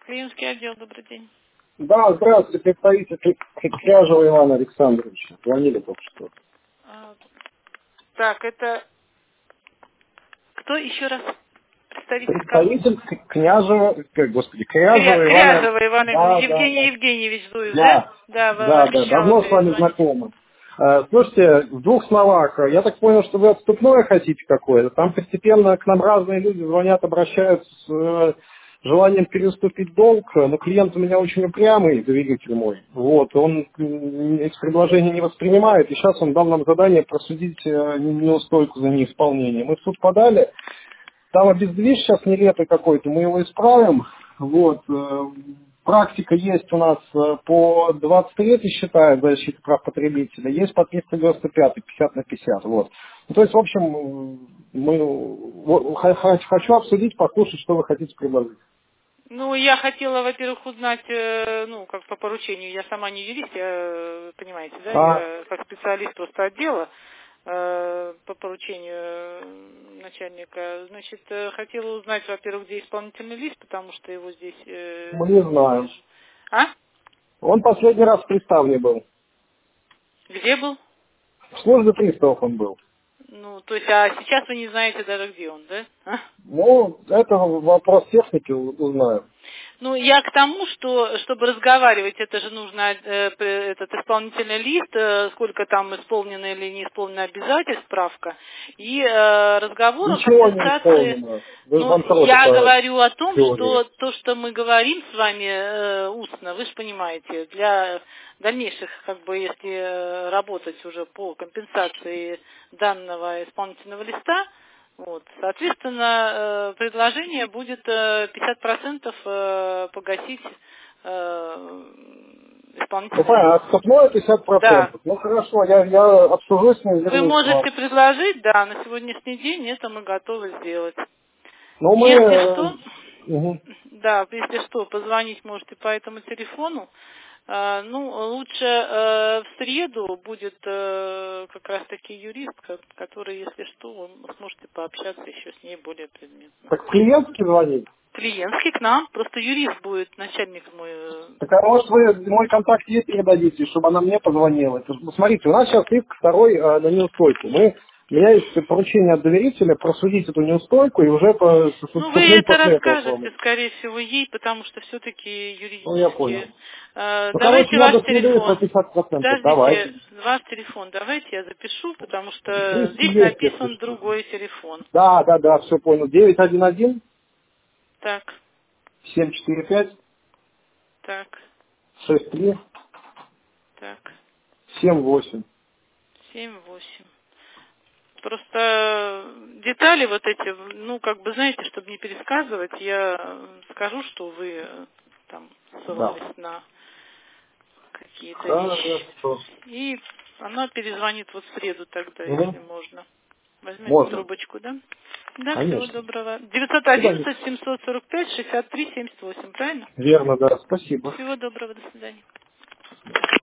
Клиентский отдел, добрый день. Да, здравствуйте, представитель Кряжева Ивана Александровича. Звонили только что. Так, это кто еще раз? Представитель кого? Представитель Кряжева Ивана. Кряжева Иван Да, Евгений Евгеньевич Дуев, да? да. Да, Да, обещал давно с вами перезвонить. знакомы. Слушайте, в двух словах, я так понял, что вы отступное хотите какое-то. Там постепенно к нам разные люди звонят, обращаются с желанием переступить долг, но клиент у меня очень упрямый, доверитель мой. Вот, он эти предложения не воспринимает, и сейчас он дал нам задание просудить неустойку за неисполнение. Мы в суд подали, там обездвиж сейчас нелепый какой-то, мы его исправим. Вот. Практика есть у нас по 23 считаю защиты прав потребителя, есть по 395, 50 на 50. Вот. Ну, то есть, в общем, хочу обсудить, послушать, что вы хотите предложить. Ну, я хотела, во-первых, узнать, как по поручению, я сама не юрист, понимаете, да, я как специалист просто отдела, по поручению начальника, значит, хотела узнать, во-первых, где исполнительный лист, потому что его здесь Мы не знаем. вижу. А? Он последний раз в приставне был. Где был? В службе приставов он был. Ну, то есть, а сейчас вы не знаете даже, где он, да? А? Ну, это вопрос техники, узнаем. Ну, я к тому, что, чтобы разговаривать, это же нужно этот исполнительный лист, сколько там исполнено или не исполнено обязательств, справка, и разговор о Ничего не компенсации. исполнено. Вы же Ну, банкроты я по говорю о том, теории. что то, что мы говорим с вами устно, вы же понимаете, для дальнейших, как бы, если работать уже по компенсации данного исполнительного листа, вот, соответственно, предложение будет 50% погасить Ну, исполнительный понятно, лист. отступное 50%. Да. Ну, хорошо, я обсужу с ним, Вы вернусь к вам. можете предложить, да, на сегодняшний день это мы готовы сделать. Ну, Если что, Мгм. да, если что, позвонить можете по этому телефону. Лучше в среду будет как раз-таки юрист, который, если что, вы сможете пообщаться еще с ней более предметно. Так клиентский звонит? Клиентский к нам, просто юрист будет, начальник мой. Так, а может вы мой контакт ей передадите, чтобы она мне позвонила? Смотрите, у нас сейчас иск второй на неустойку. У меня есть поручение от доверителя просудить эту неустойку и уже с Ну, вы отступным это после этого расскажете, оформить. скорее всего, ей, потому что все-таки Ну, я понял. юридически. Ну, короче, Давайте я ваш до среды по телефон. 50%. Подождите, Давайте. ваш телефон давайте я запишу, потому что здесь Есть, если написан что. другой телефон. Да, все понял. 911 Так, 745 так, 63 так, 78. 7-8. Просто детали вот эти, знаете, чтобы не пересказывать, я скажу, что вы там Да. ссылались на какие-то вещи. Хорошо. И она перезвонит вот в среду тогда, Угу. если можно. Возьмете Можно. трубочку, да? Да, всего Конечно. доброго. Спасибо. 911-745-63-78, правильно? Верно, да. Спасибо. Всего доброго, до свидания.